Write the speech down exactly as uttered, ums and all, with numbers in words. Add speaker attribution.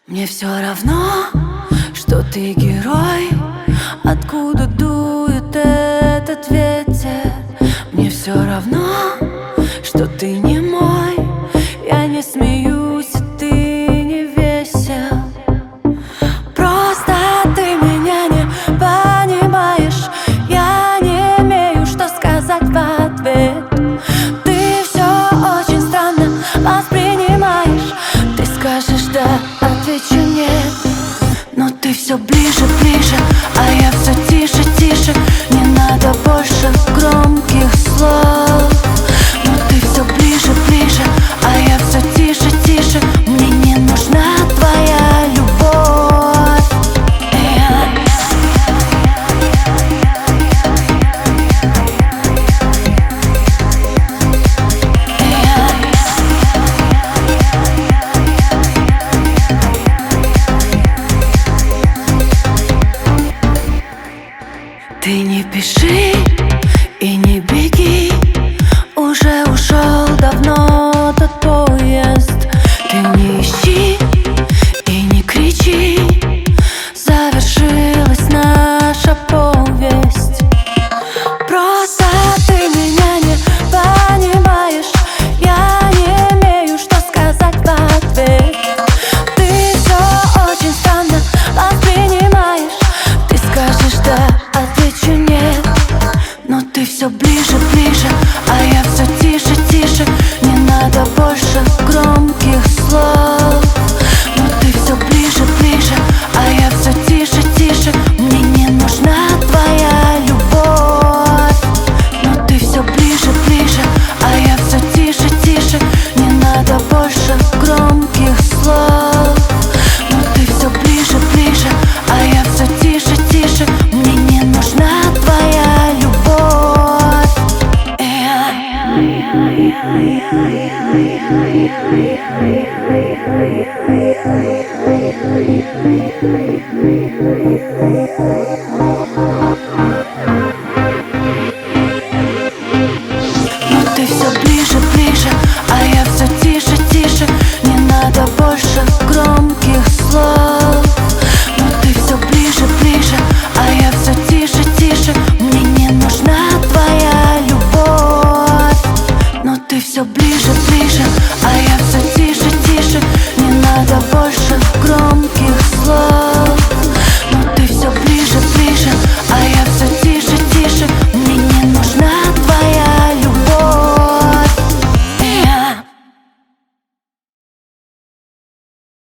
Speaker 1: Мне все равно, что ты герой, откуда дует этот ветер. Мне все равно, что ты не мой, я не смеюсь, и ты не весел. Просто ты меня не понимаешь, я не имею, что сказать в ответ. Ты все очень странно воспринимаешь, ты скажешь да, отвечу нет. Но ты все ближе, ближе, а я все тише, тише. Не надо больше громких слов. Но ты все ближе, ближе, а я все тише, тише. Мне не нужна твоя любовь. Ты не пиши и не беги, уже ушел давно тот поезд. Ты не ищи и не кричи, завершилась наша повесть. Просто ты меня не понимаешь, я не имею, что сказать в ответ. Ты все очень странно воспринимаешь, ты скажешь да, отвечу нет. Но ты все ближе, ближе, а я все тише, тише. Не надо больше громких слов. Но ты все ближе, ближе, а я все тише, тише. Мне не нужна твоя любовь. Но ты все ближе, ближе, а я все тише, тише. Не надо больше громких слов. Но ты все ближе, ближе, а я все тише, тише. Мне не нужна твоя любовь. Но ты все ближе, ближе, а я все тише, тише. Не надо больше громких слов. Но ты все ближе, ближе, а я все тише, тише. Мне не нужна твоя любовь. Но ты все ближе, ближе, а я все тише, тише. Не надо больше громких